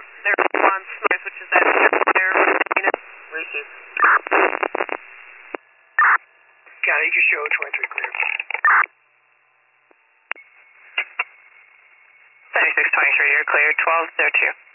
their response noise, which is that flare unit. Receive. Got it, you can show 23 clear. 7623, you're clear, 1202.